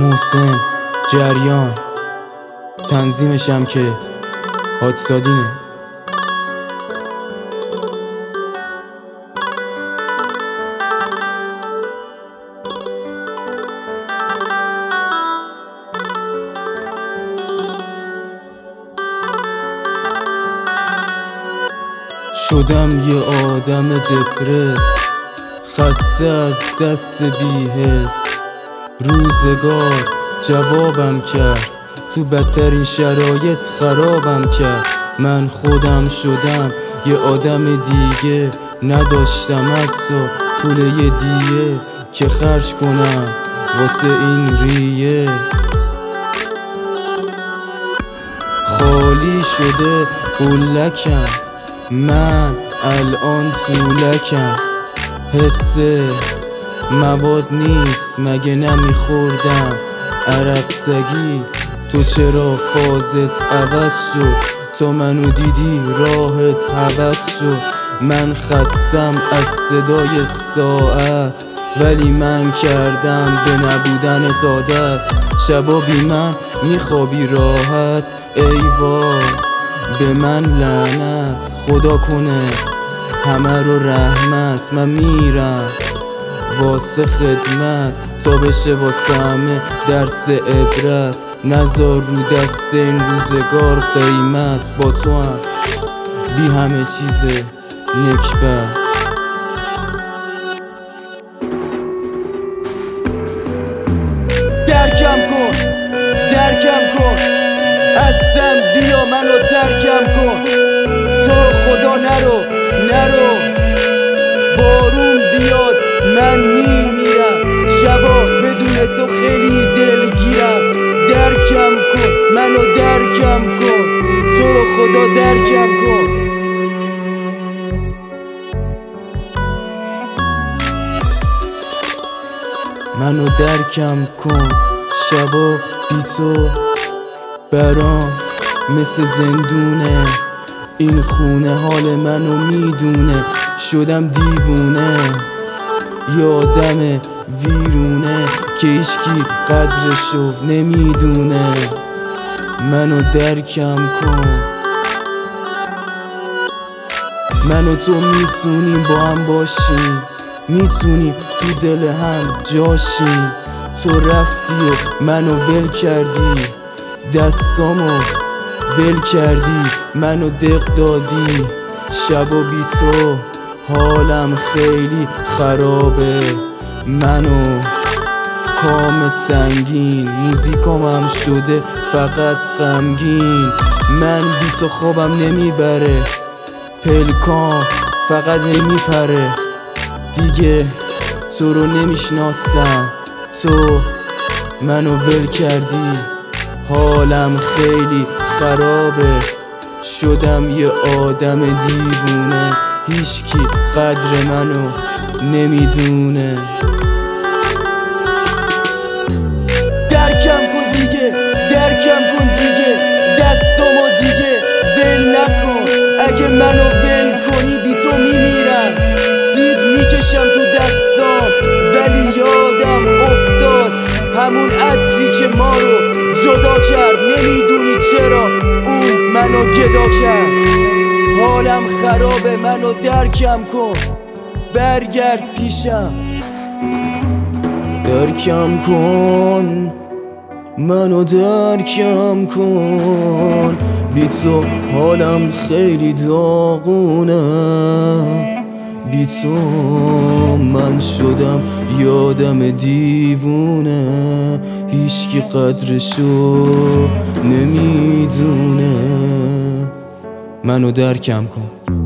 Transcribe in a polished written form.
محسن جریان، تنظیمشم که حادثادینه. شدم یه آدم دپرس، خسته از دست بی‌حس. روزگار جوابم کرد، تو بدترین شرایط خرابم کرد. من خودم شدم یه آدم دیگه، نداشتم حتی پول یه دیگه که خرج کنم واسه این ریه. خالی شده قلکم، من الان طولکم. حسه مواد نیست مگه نمیخوردم عرق سگی؟ تو چرا فازت عوض شد؟ تا منو دیدی راحت حوض شد. من خستم از صدای ساعت، ولی من کردم به نبودنت عادت. شبا بی من میخوابی راحت، ای وای به من لعنت. خدا کنه همه رو رحمت. من میرم واسه خدمت تا بشه واسه همه درس عبرت. نذار رو دست این روزگار قیمت، با تو هم بی همه چیز نکبت. درکم کن ازم بیا، منو ترکم کن. تو رو خدا نرو بارون بیاد من میمیرم. شبا بدون تو خیلی دلگیرم. درکم کن منو درکم کن، تو رو خدا درکم کن. منو درکم کن، شبا بی تو برام مثل زندونه. این خونه حال منو میدونه. شدم دیوونه، یه آدم ویرونه که هیچکی قدرشو نمیدونه. منو درکم کن. من و تو میتونیم با هم باشیم، میتونیم تو دل هم جاشیم. تو رفتی و منو ول کردی، دستامو ول کردی، منو دق دادی. شبا بی تو حالم خیلی خرابه. منو کام سنگین، موزیکام هم شده فقط غمگین. من بی تو خوابم نمیبره، پلکام فقط نمیپره. دیگه تو رو نمیشناسم، تو منو ول کردی. حالم خیلی خرابه، شدم یه آدم دیوونه. هیچکی قدر منو نمیدونه. درکم کن دیگه دستامو دیگه ول نکن. اگه منو ول کنی بی تو میمیرم. تیغ میکشم تو دستام ولی یادم افتاد همون عطری که ما رو جدا کرد. نمیدونی چرا اون منو گدا کرد. حالم خرابه، منو درکم کن، برگرد پیشم. درکم کن منو درکم کن. بی تو حالم خیلی داغونه. بی تو من شدم یادم دیوونه. هیچکی قدرشو نمیدونه. منو درکم کن.